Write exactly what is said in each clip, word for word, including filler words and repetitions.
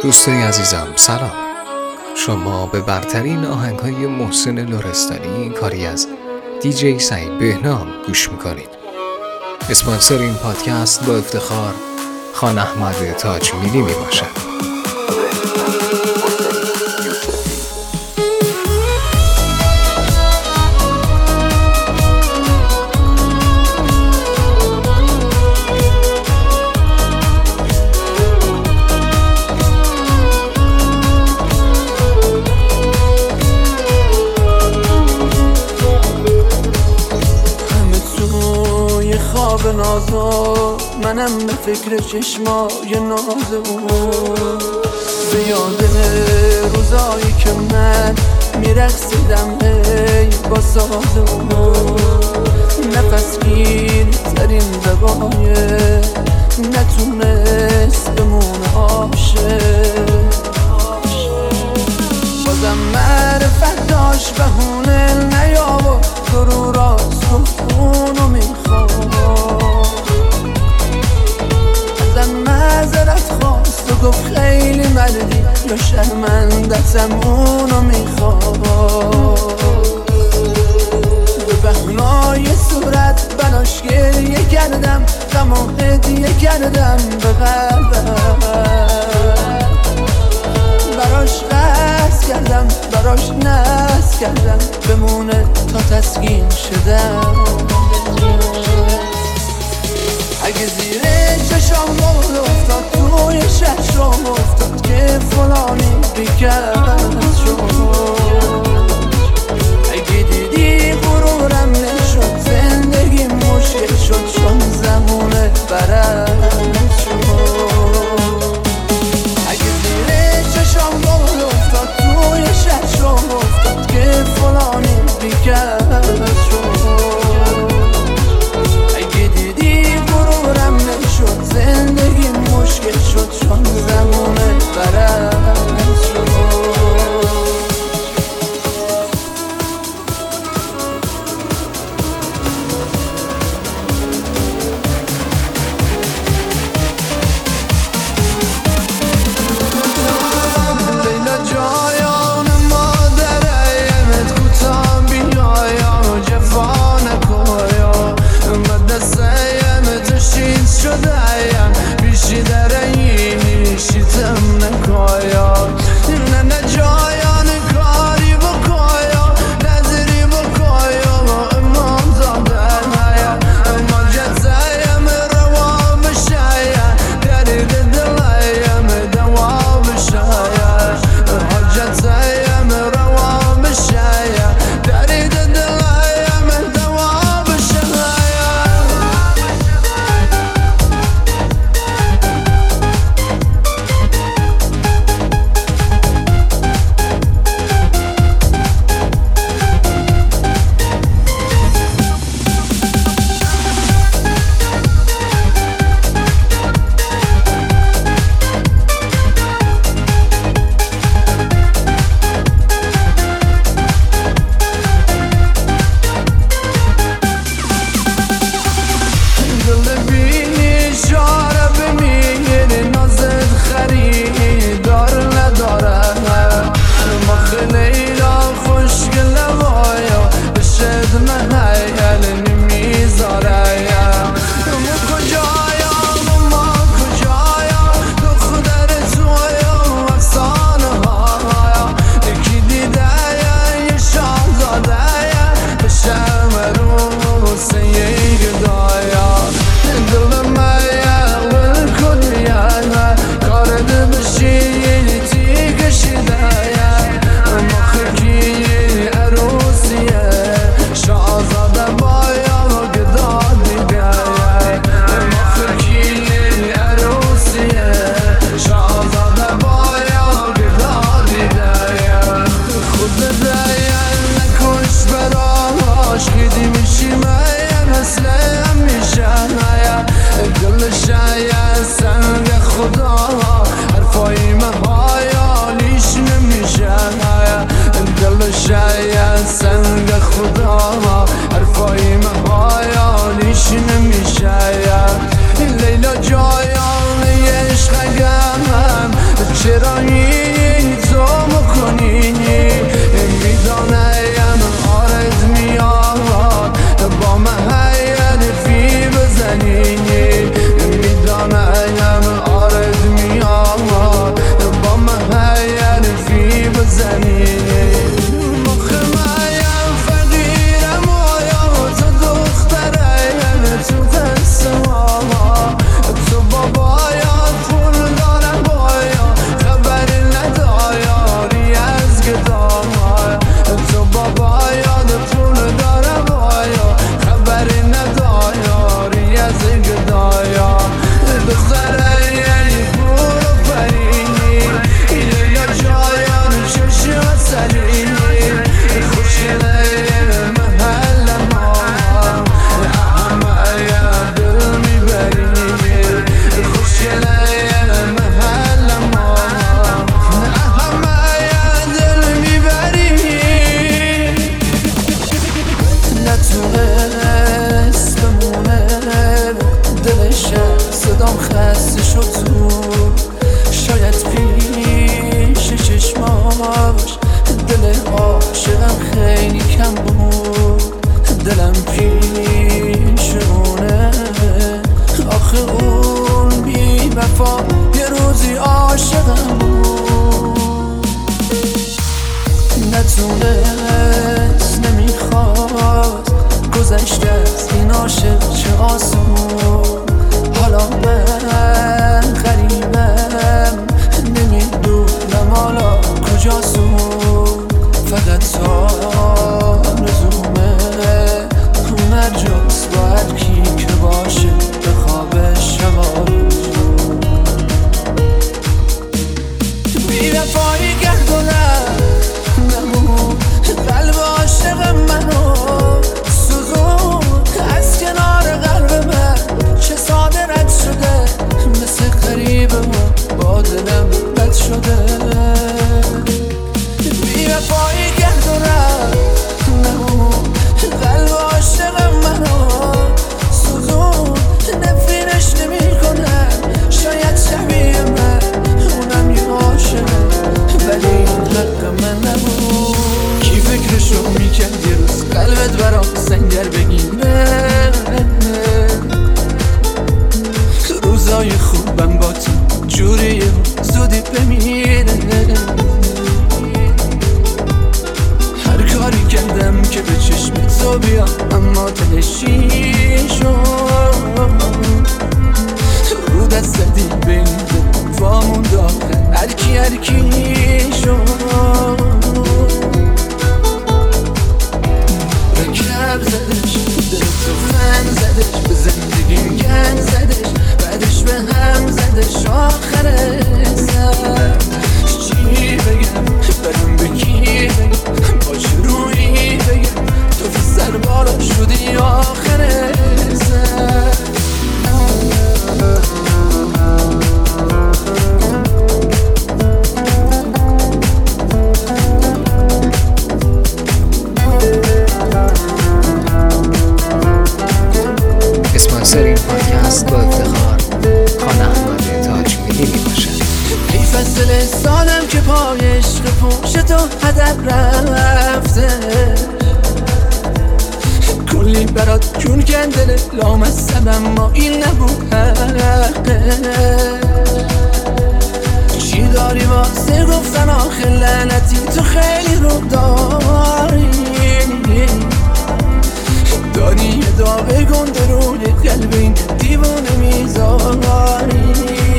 دوستای عزیزم سلام. شما به برترین آهنگ‌های محسن لرستانی کاری از دیجی سعید بهنام گوش میکنید. اسپانسر این پادکست با افتخار خان احمد تاج میلی میباشد. خواب نازو منم به فکر چشمای ناز اون، به یاد روزایی که من میرقصیدم ای با ساز اون. نفس گیر ترین بقایه نتونست بمونه عاشق، بازم معرفت داشت بهونه نیاورد درو راست گفت اونو میخواد. ازم معذرت خواست و گفت خیلی مردی یا شرمندتم اونو میخواد. به بهنای صورت بناش گریه کردم غم و هدیه کردم به قلبم، براش قصد کردم براش نصب کردم بمونه تا تسکین شدم. اگه زیر چشام بود افتاد توی ششم افتاد که فلانی بیکرد شد. اگه دیدی غرورم نشد زندگی مشکل شد چون زمونه برد شد. اگه زیر چشام بود افتاد توی ششم افتاد که فلانی بیکرد شد. اگه دیدی غرورم نشد زندگی مشکل شد چون زمونه برد شد. چرا روزی عاشقم نتونست نمیخواد گذشته از این عاشق چه آسون. حالا من غریبم نمیدونم حالا کجاسون. فقط تا رزومه اون هر جاست با هر کی که باشه به خواب شبارون. بی وفایی گرد و نمون قلب عاشق منو سوزون. از کنار قلب من چه ساده رد شده مثل غریبه و با دلم بد شده. بی وفایی گرد و نمون قلب عاشق منو سوزون. نفرینش نمی کنه شاید شبیه من اونم یه عاشقه ولی این حق من نبود. کی فکرشو میکرد یه روز قلبت برام سنگر بگیره. روزای خوبم با تو جوریه زودی بمیره. هر کاری کردم که به چشم تو بیام اما تهشی شد. رو دست زدی بین وامون داخل هر کی هر کی شد. رکب زدش دل تو فن زدش به زندگیم گن زدش بعدش به هم زدش آخر سر. چی بگم برم به کی بگم با چرویی بگم تو سر بالا شدی آخر سر. اسپانسر این پادکست با افتخار خان احمد تاجمیلی می باشد. ای فصل سالم که پای عشق پوش تو هدر رفته. کلی برات جون کندل لامصب اما این نبود حقه. چی داری واسه گفتن آخه لعنتی تو خیلی رو داری. داری یه داغ گنده روی قلب این دیوانه میذاری.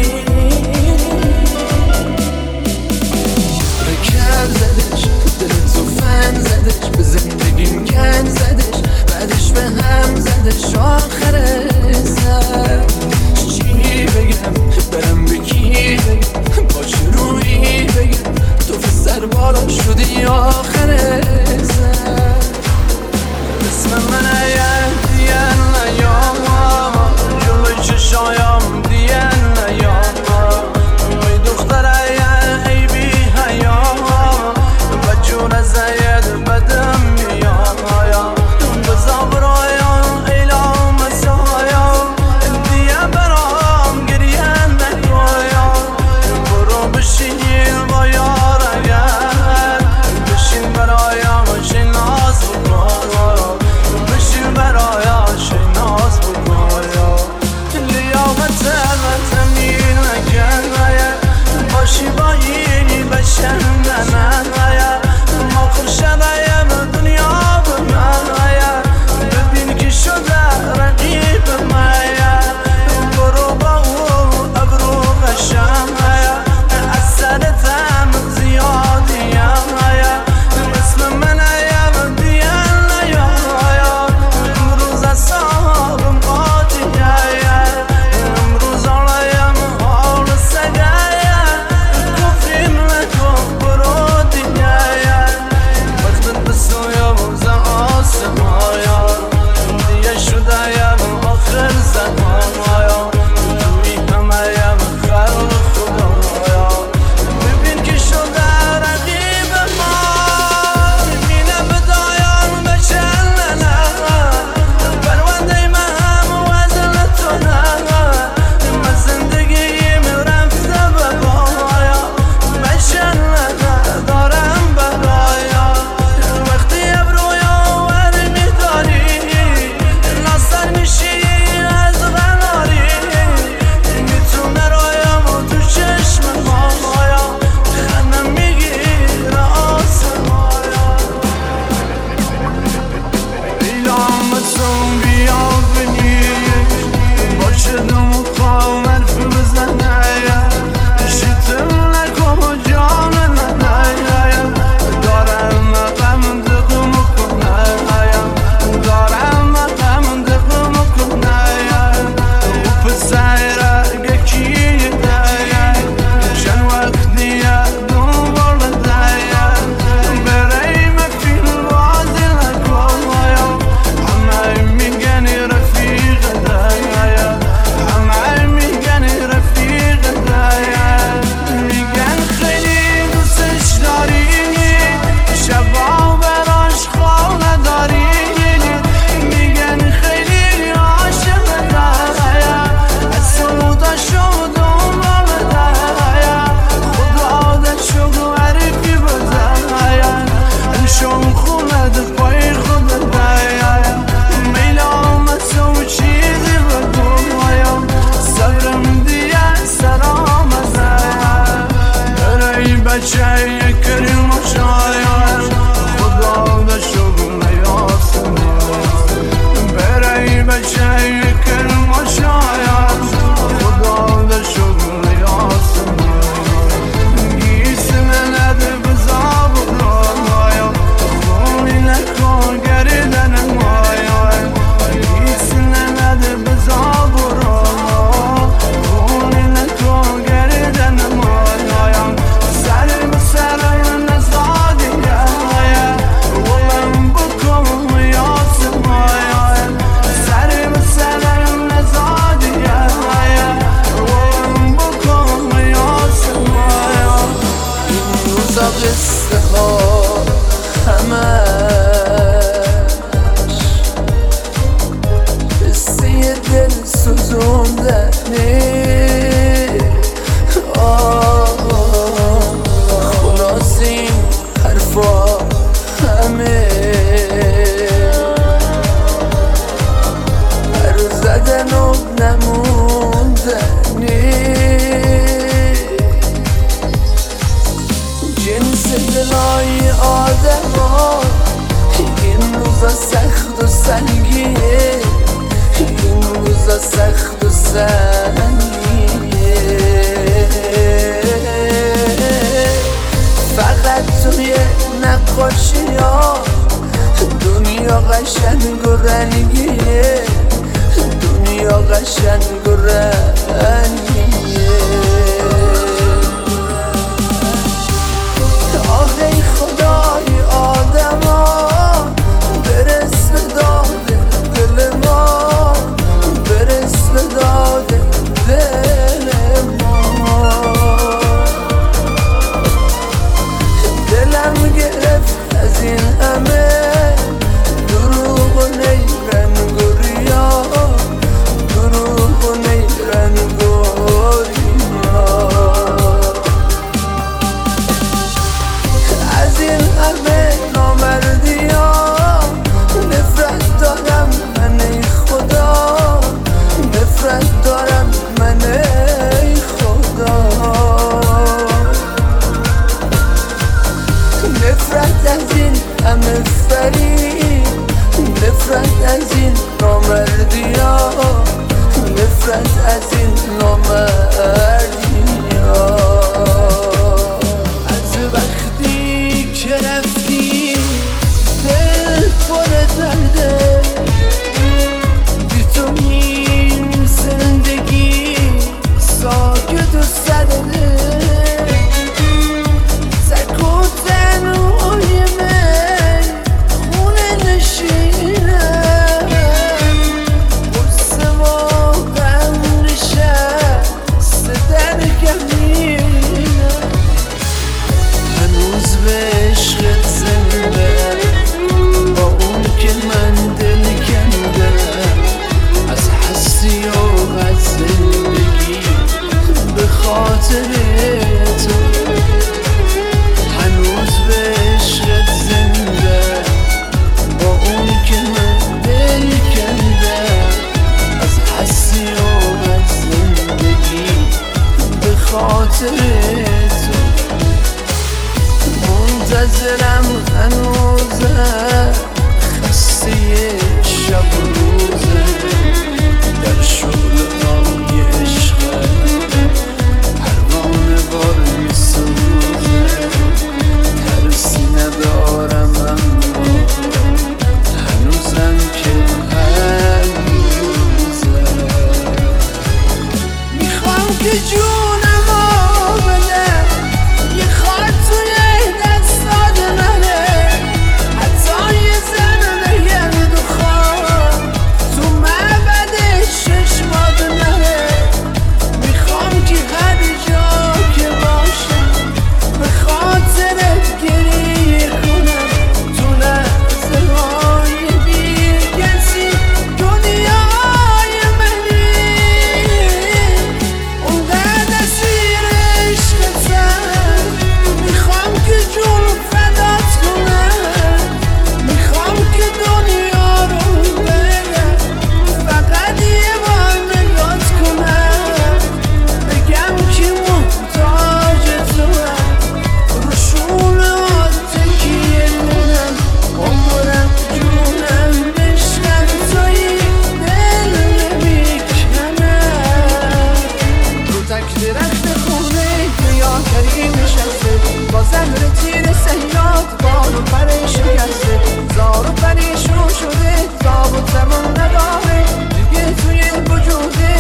رکب زدش دل تو فن زدش به زندگیم گن زدش بعدش به هم زدش آخر سر. چی بگم برم به کی بگم با چرویی بگم تو سر بالا شدی آخر سر. اسم من اگر دیگه نیام جلوی چشایم دیگه نیام بچه کریم و شاید خدا به شغل یاسم برای بچه کریم و شاید خدا به شغل یاسم گیسم نده بزاب رایا خونی نکن گردن مایا گیسم نده بزاب رایا خونی نکن گردن مایا سر بسر نزادی ولم بکن یاسم سر بسر نزادی ولم بکن یاسم این روزا قصه ها همش قصه دل سوزوندنه خلاص این حرفا همه هر زدن و نموندنه جنس دلای آدم ها این روزا سخت و سنگیه این روزا سخت و سنگیه فقط توی نقاشی ها دنیا قشنگ و رنگیه دنیا قشنگ و رنگیه آهی خدای آدم ها برس به داده دل ما برس به داده دل ما دلم گرفت از این همه دروغ و نیرن گریا دروغ و نیرن گریا از این همه نامردی ها نفرت دارم من ای خدا نفرت دارم من ای خدا نفرت از این همه فریب نفرت از این نامردی ها نفرت از این نامردی ها از وقتی که رفتی دل پر درده بی تو این زندگی ساکت و سرده سکوتن روی من خونه نشینه قصه ما غم نشست در کمینه هنوز به عشقت زنده با اون که من دل کنده از هستی و از زندگی به خاطر تو هنوز به عشقت زنده با اون که من دل کنده از هستی و از زندگی به خاطر تو منتظرم هنوزه خسته شب و روزه در شغل های عشقه پروانه بار میسوزه ترسی ندارم اما هنوزم که هنوزه میخوام که جونمو بده یه خاط توی دستات منه حتی یه زن بگرد و خواب تو معبد چشمات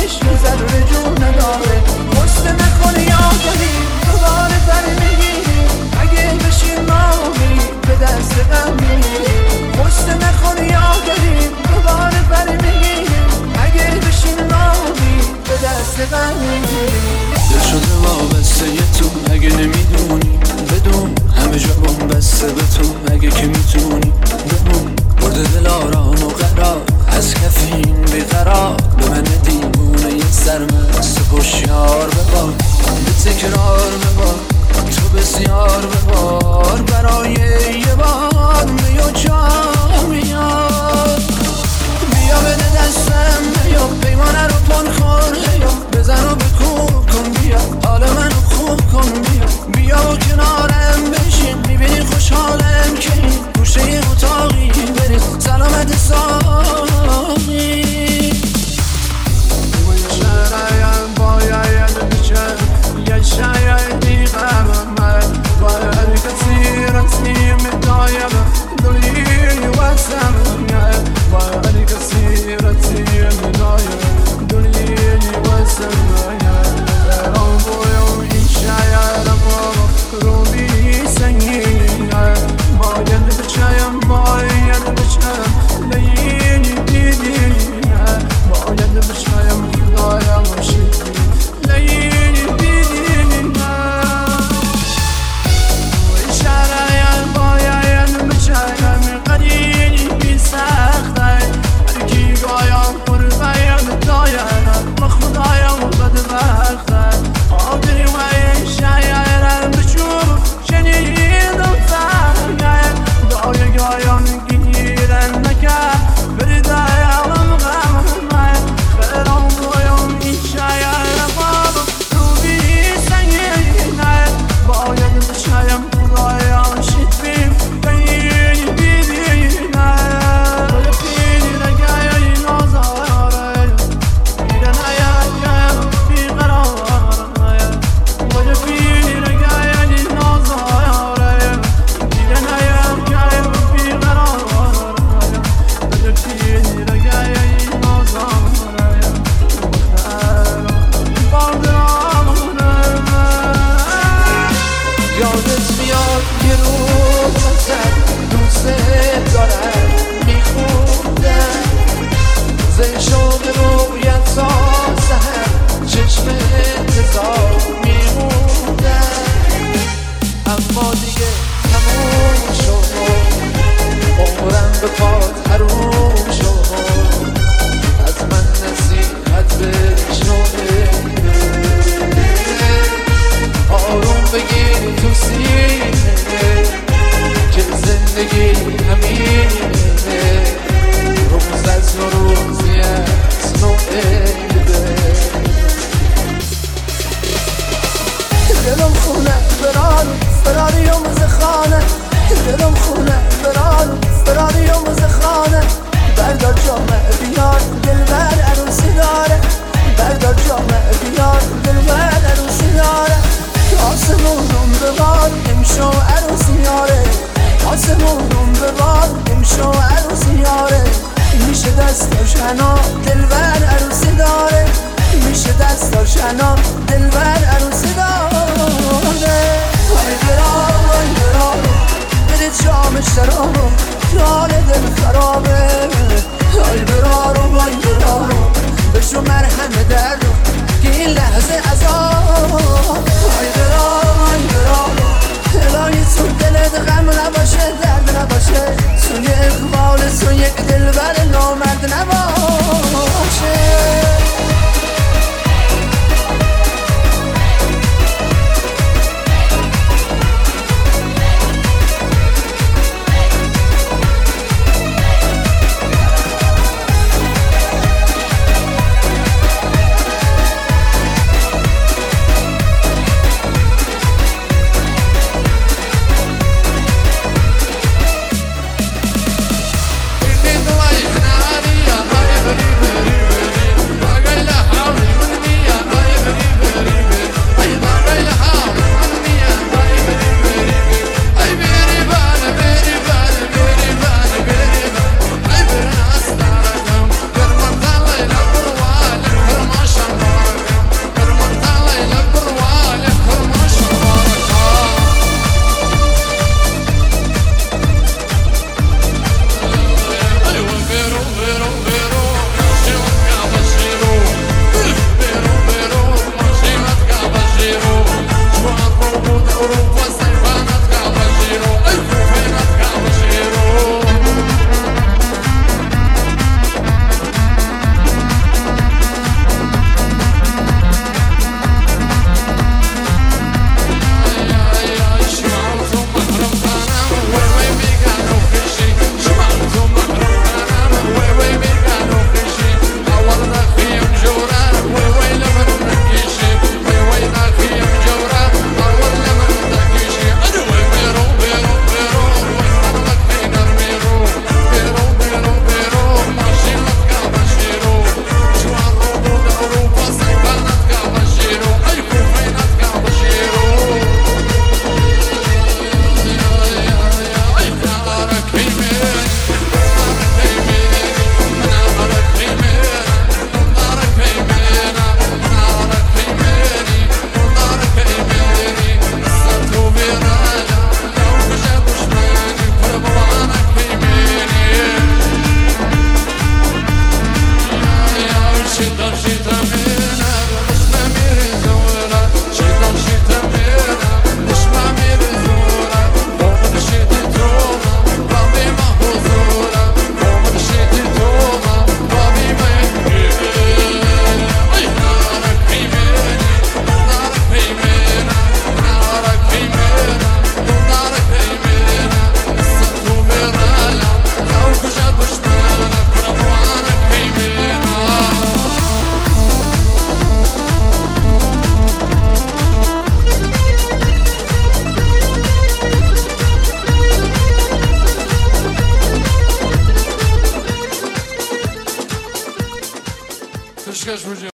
خودش یه ذره جون نداره. غصه نخور یا گلی دوباره بر میگیری، اگه بشین نامی به دست غم میگیری. غصه نخور یا گلی دوباره بر میگیری، اگه بشین نامی به دست غم میگیری. دل شده وابسته یه تو، اگه نمیدونی بدون همه جا بم بسته به تو، اگه که میتونی بمون. برده دل آرام و قرار از کفین بیقرار، به من دیوونه یه سرمست هوشیار ببار. به تکرار ببار تو بسیار ببار، برای یه بار بیا جا میاد. بیا بده دستم بیا پیمانه رو پن کن، بیا بزن و بکوب کن، بیا حال منو خوب کن، بیا بیا و کنارم بشین، میبینی خوشحالم که این گوشه یه اتاقی بریم سلامت ساقی. شاید باید بچم یه شاید دیگم من باید کسی رسی میدایم دلی واسم باید کسی رسی میدایم دلی واسم رام بویم این شاید با روبی سنگین باید بچم باید بچم لیلی دیدی باید بچم خدایم شدی لیلی دیدی و شاید باید بچم قدیمی بی سخته هرکی گایم پر باید دایم با خدایم بدبخته آدری و این شاید بچوب شنیدم فرگه دای گایم گیرن نکرد بردایم غم خیرم بایم این شاید بابا روبی سنگینه باید بچایم خدایم شد بیم بینی بیدینه باید پیدی نگه این آزاره بیده نیایم بیقراره باید پیدی نگه این آزاره بیده نیایم بیقراره باید پیدی نگه این آزاره یادت میاد یه روز واسه دوست دارم میخوندم زی شده رویت تا سهر چشم انتظار میموندم اما دیگه تموم شد عمرم به پات حروم شد از من نصیحت بشنوه آروم بگیر تو سینه که زندگی همینه روز از نوروزی از نوعیده دلم خونه برانو فراری و مزخانه دلم خونه برانو فراری و مزخانه بردار جامعه بیار دلبر عروسی داره بردار جامعه بیار دلبر عروسی داره آسمونم ببار امشو عروسی یاره آسمونم ببار امشو عروسی یاره میشه دستاش حنا دلبر عروسی داره میشه دستاش حنا دلبر عروسی داره های برام های برام بده جام شرابم جان دل خرابه های برام های برام بشو مرهم دردم که این لحظه عذاب های برام های برام الهی تو دلت غم نباشه درد نباشه تو یه اقبال تو یک دلبر نامرد نباشه عشقش بشه.